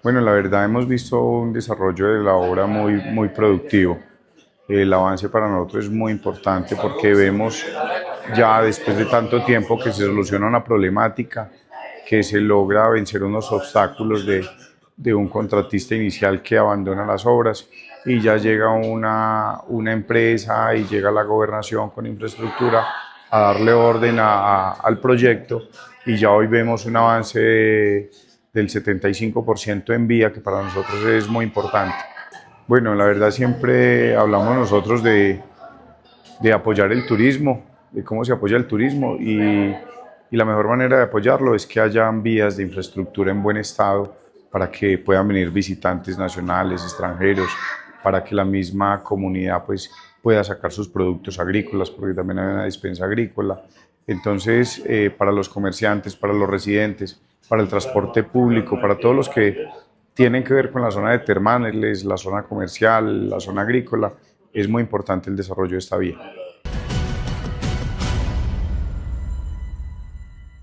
Bueno, la verdad hemos visto un desarrollo de la obra muy productivo. El avance para nosotros es muy importante porque vemos ya después de tanto tiempo que se soluciona una problemática, que se logra vencer unos obstáculos de un contratista inicial que abandona las obras y ya llega una empresa y llega la gobernación con infraestructura a darle orden al proyecto y ya hoy vemos un avance del 75% en vía, que para nosotros es muy importante. Bueno, la verdad siempre hablamos nosotros de apoyar el turismo, de cómo se apoya el turismo y la mejor manera de apoyarlo es que hayan vías de infraestructura en buen estado para que puedan venir visitantes nacionales, extranjeros, para que la misma comunidad pues, pueda sacar sus productos agrícolas, porque también hay una despensa agrícola. Entonces, para los comerciantes, para los residentes, para el transporte público, para todos los que tienen que ver con la zona de termales, la zona comercial, la zona agrícola, es muy importante el desarrollo de esta vía.